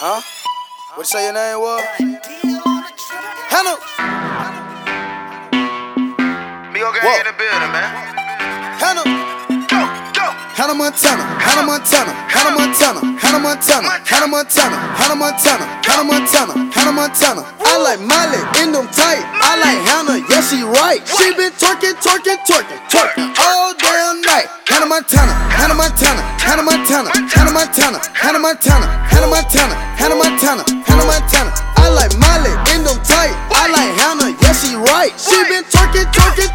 Huh? What you say your name was? Hannah. Me gon' get in the building, man. Hannah. Go. Hannah Montana. Hannah Montana. Hannah Montana. Hannah Montana. Hannah Montana. Hannah Montana. Hannah Montana. Hannah Montana. I like Miley in them tight. I like Hannah, yeah, she right. She been twerking all damn night. Hannah Montana. Hannah Montana. Hannah Montana. Hannah Montana. Hannah Montana. Hannah Montana. Hannah Montana. Hannah Montana. I like Miley in them tight. I like Hannah, yeah, she right. She been twerking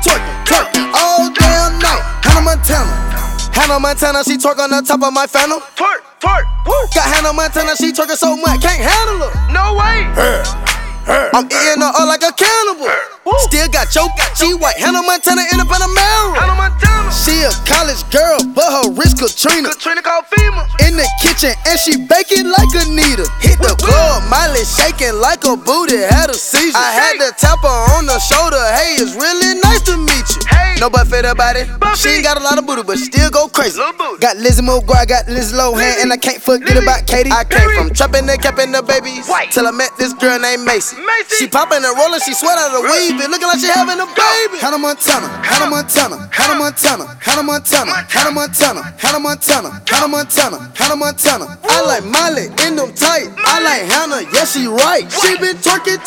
all damn night. Hannah Montana. Hannah Montana, she twerk on the top of my phantom. Twerk. Woo. Got Hannah Montana, she twerking so much, can't handle her. No way. I'm eating her up like a cannibal. Still got choke, she white. Hannah Montana in the Panamera. Hannah Montana. She a college girl, but her wrist Katrina. Katrina called FEMA. In the kitchen, and she baking like Anita. Hit the club, Miley shaking like a booty, had a seizure. I had to tap her on the shoulder. Hey, it's really nice to meet you. Hey. No butt fit about it. She ain't got a lot of booty, but she still go crazy. Little booty. Got Lizzie McGuire, got Lizzie Lohan, and I can't forget about Katie. I came from trapping and capping the babies White. till I met this girl named Macy. Macy. She popping and rolling, she sweat out of the weave, and looking like she having a baby. Hannah Montana, Hannah Montana, Hannah Montana, Hannah Montana, Hannah Montana, Hannah Montana, Hannah Montana, Hannah Montana. I like Miley in them tight. I like Hannah, yeah, she right. She been twerking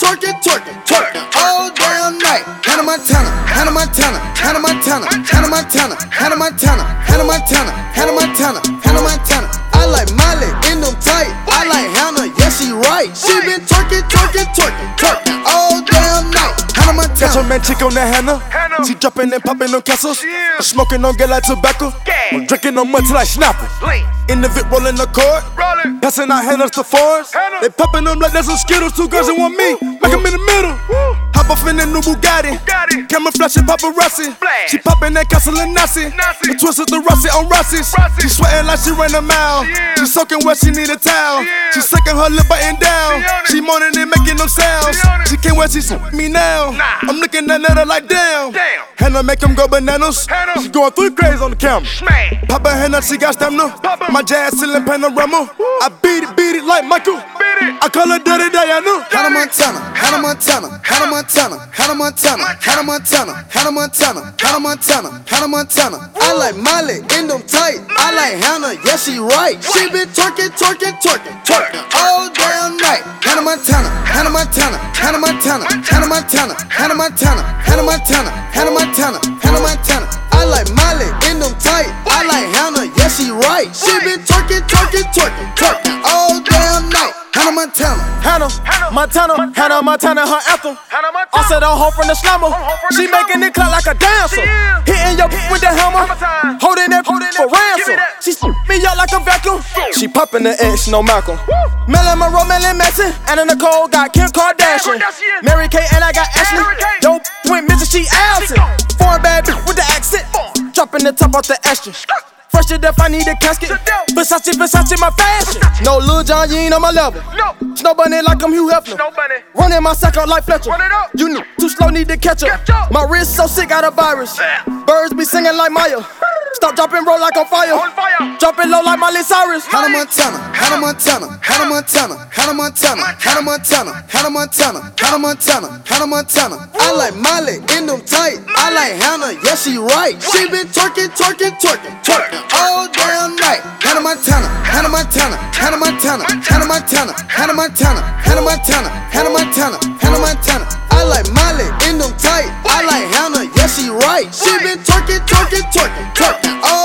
all damn night. Hannah Montana, Hannah Montana, Hannah Montana, Hannah Montana, Hannah Montana, Hannah Montana, Hannah Montana, Hannah Montana. I like Miley in them tight. I like Hannah, yeah, she right. She been twerking all damn night. Hannah Montana. Got your man chick on that Hannah. She dropping and popping them castles. Yeah. Smoking on get like tobacco. Yeah. I'm drinking on mud till I snapper. Blink. In the Vic rolling the cord. Rollin'. Passing out Hannahs to fours. Hannah. They popping them like there's some Skittles. Two girls and one me. Make them in the middle. Woo. Hop off in the new Bugatti. Camouflage and paparazzi. Flash. She popping that Castle and Nazi. Nazi. The twisted the Rossi on Rossi's. Rossi. She sweating like she ran a mile. Yeah. She soaking wet, she need a towel. Yeah. She sucking her lip button down. She on it. She moaning and making them sounds. She on it. She can't wait, she me now. Nah. I'm looking at her like damn. Damn. Hannah make them go bananas. Hannah. She going 3 crazy on the camera. Smash. Papa Hannah, she got stamina. Papa. My jazz ceiling panorama. I beat it like Michael. Beat it. I call her Dirty Diana. Hannah Montana, Hannah Montana, Hannah Montana, Hannah Montana, Hannah Montana, Hannah Montana, Hannah Montana, Hannah Montana. I like Miley in them tight. I like Hannah, yeah, she right. She been twerking all damn night. Hannah Montana, Hannah Montana, Hannah Montana, Hannah Montana, Hannah Montana, Hannah Montana, Hannah Montana, Hannah Montana. I like Miley in them tight. I like Hannah, yeah, she right. She been twerking all damn night. Hannah Montana. Hannah Montana, Hannah Montana, her anthem. Hannah Montana. I said I'm home from the slammer. She making it clap like a dancer. Yeah. Hitting your with the hammer. Hammer time. Holding that for Give me ransom. that. She me up like a vacuum. She popping the X, no Malcolm. Marilyn Monroe, Marilyn Manson. Anna Nicole got Kim Kardashian. Kardashian. Mary Kay and I got Ashley. Mary Kay. Yo, twin Mrs. She Allison. Foreign bad bitch with the accent. Dropping the top off the Aston. Fresh to death, I need a casket. Versace, my fashion. No Lil Jon, you ain't on my level. No. Snow bunny like I'm Hugh Hefner. Nobody. Running my sack out like Fletcher. Run it up. You know, too slow, need to catch up. Catch up. My wrist so sick, got a virus. Yeah. Birds be singing like Maya. Stop, dropping, roll like on fire. On fire. Dropping low like Miley Cyrus. Hannah Montana, Hannah Montana, Hannah Montana, Hannah Montana, Hannah Montana, Hannah Montana, Hannah Montana, Hannah Montana. I like Miley in them tight. I like Hannah, yeah, she right. She been twerking all damn night. Hannah Montana, Hannah Montana, Hannah Montana, Hannah Montana, Hannah Montana, Hannah Montana, Hannah Montana, Hannah Montana. I like Miley in them tight. I like Hannah, yeah, she right. She been twerking all